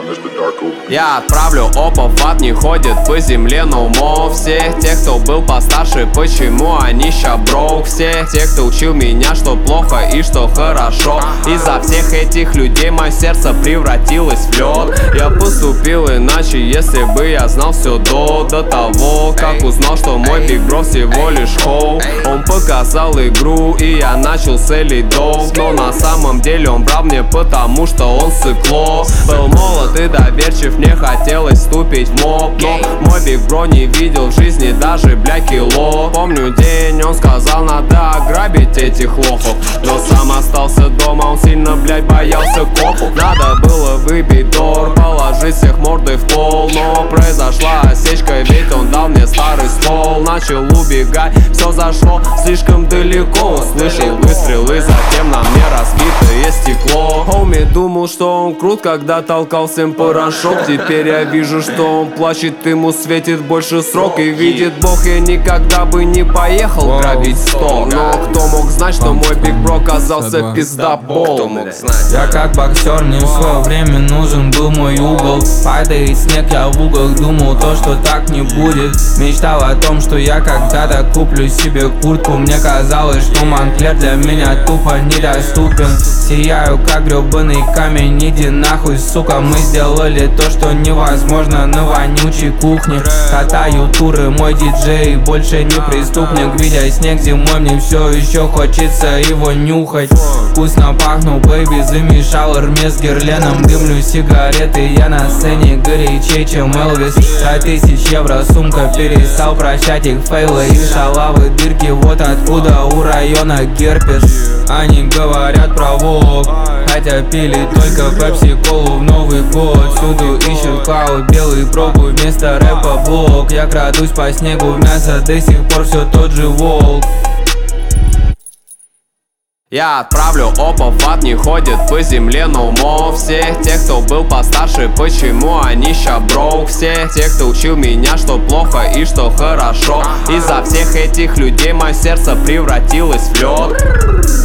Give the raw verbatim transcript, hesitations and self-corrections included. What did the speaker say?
Я отправлю опов, ад не ходит по земле, но умов всех тех, кто был постарше, почему они ща брок. Все те, кто учил меня, что плохо и что хорошо. Из-за всех этих людей мое сердце превратилось в лед. Я поступил иначе, если бы я знал все до До того, как узнал, что мой Big Bro всего лишь хоу. Он показал игру, и я начал селить долг. Но на самом деле он брал мне, потому что он сыкло. Был молод и доверчив, мне хотелось вступить в моб. Но мой Big Bro не видел в жизни даже, бля, кило. Помню день, он сказал, надо ограбить этих лохов. Но сам остался дома, он сильно, блядь, боялся копов. Надо было выбить дор, положить всех мордой в пол. Но произошла осечка, ведь он дал мне старый ствол. Начал убегать, все зашло слишком далеко. Услышал выстрелы, затем на мне разбитое стекло. Хоуми думал, что он крут, когда толкал всем порошок. Теперь я вижу, что он плачет, ему светит больше срок. И видит Бог, я никогда бы не поехал грабить сто. Но кто мог знать, что мой Big Bro оказался пиздобол? Кто мог знать? Я как боксер, мне в свое время нужен был мой угол. Падает снег, я в углах думал то, что так не будет. Мечтал о том, что я когда-то куплю себе куртку. Мне казалось, что Монклер для меня тупо недоступен. Сияю как гребаный камень, иди нахуй, сука. Мы сделали то, что невозможно на вонючей кухне. Катаю туры, мой диджей больше не преступник. Видя снег зимой, мне все еще хочется его нюхать. Вкусно пахну, бэйби, замешал Эрмес с Герленом. Дымлю сигареты, я на сцене горячей, чем Элвис. За тысяч евро сумка, перестал прощать их фейлы и шалавы дырки. Вот откуда у района герпес. Они говорят про вок, хотя пили только пепси-колу в Новый год. Всюду ищут клауд, белый пробу вместо рэпа блок. Я крадусь по снегу в мясо, до сих пор все тот же волк. Я отправлю опов, ад не ходит по земле, но умов всех тех, кто был постарше, почему они ща брок. Все те, кто учил меня, что плохо и что хорошо. Из-за всех этих людей мое сердце превратилось в лед.